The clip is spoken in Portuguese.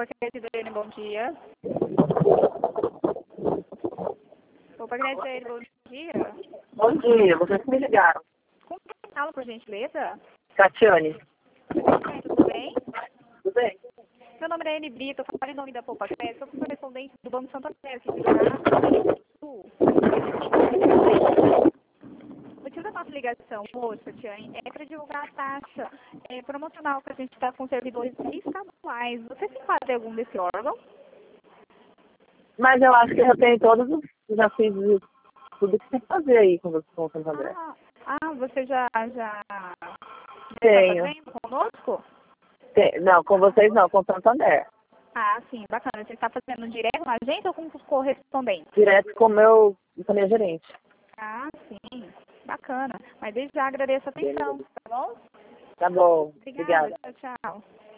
Opa, Credilene, bom dia. Opa, Credilene, bom dia. Bom dia, vocês me ligaram. Com quem fala, por gentileza? Tatiane. Tudo bem? Tudo bem? Meu nome é Anne Brito, eu falo em nome da Poupa Crédito, sou correspondente do Banco Santander aqui de Goiás. O motivo da nossa ligação hoje, Tatiane, é para divulgar a taxa promocional que a gente está com servidores estaduais. Você se faz de algum desse órgão? Mas eu acho que eu tenho todos os... Já fiz tudo que tem que fazer aí com o Santander. Você já Tenho. está fazendo conosco? Não, com vocês não, com o Santander. Sim, bacana. Você está fazendo direto na agência ou com os correspondentes? Direto com com a minha gerente. Sim, bacana. Mas desde já agradeço a atenção, tá bom? Tá bom, Obrigada. obrigada. Tchau, tchau.